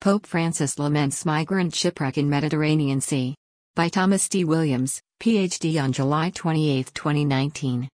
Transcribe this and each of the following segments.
Pope Francis laments migrant shipwreck in Mediterranean Sea. By Thomas D. Williams, Ph.D. on July 28, 2019.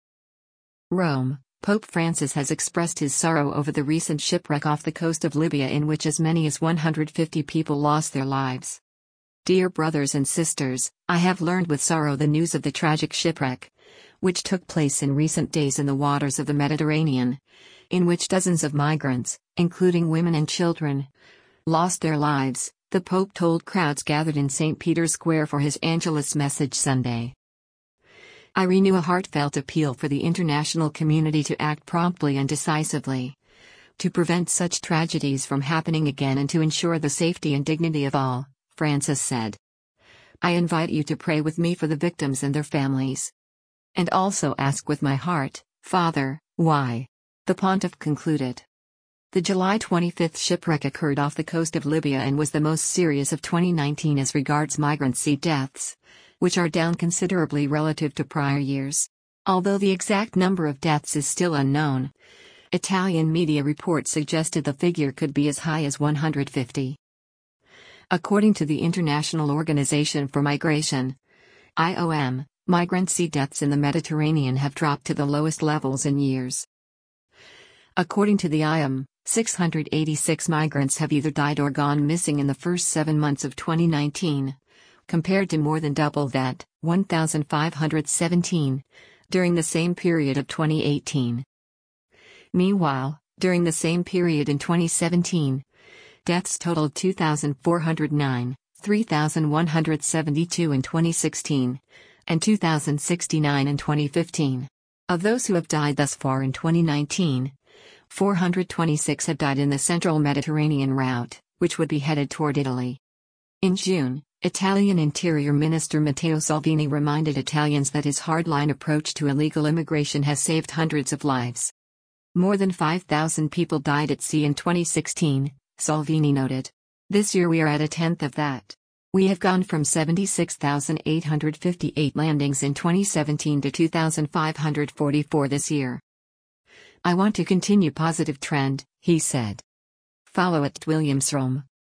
Rome. Pope Francis has expressed his sorrow over the recent shipwreck off the coast of Libya in which as many as 150 people lost their lives. Dear brothers and sisters, I have learned with sorrow the news of the tragic shipwreck, which took place in recent days in the waters of the Mediterranean, in which dozens of migrants, including women and children, lost their lives, the Pope told crowds gathered in St. Peter's Square for his Angelus message Sunday. I renew a heartfelt appeal for the international community to act promptly and decisively, to prevent such tragedies from happening again and to ensure the safety and dignity of all, Francis said. I invite you to pray with me for the victims and their families. And also ask with my heart, Father, why? The pontiff concluded. The July 25 shipwreck occurred off the coast of Libya and was the most serious of 2019 as regards migrant sea deaths, which are down considerably relative to prior years. Although the exact number of deaths is still unknown, Italian media reports suggested the figure could be as high as 150. According to the International Organization for Migration, IOM, migrant sea deaths in the Mediterranean have dropped to the lowest levels in years. According to the IOM, 686 migrants have either died or gone missing in the first 7 months of 2019, compared to more than double that, 1,517, during the same period of 2018. Meanwhile, during the same period in 2017, deaths totaled 2,409, 3,172 in 2016, and 2,069 in 2015. Of those who have died thus far in 2019, 426 have died in the central Mediterranean route, which would be headed toward Italy. In June, Italian Interior Minister Matteo Salvini reminded Italians that his hardline approach to illegal immigration has saved hundreds of lives. More than 5,000 people died at sea in 2016, Salvini noted. This year we are at a tenth of that. We have gone from 76,858 landings in 2017 to 2,544 this year. I want to continue positive trend, he said. Follow @WilliamsRome.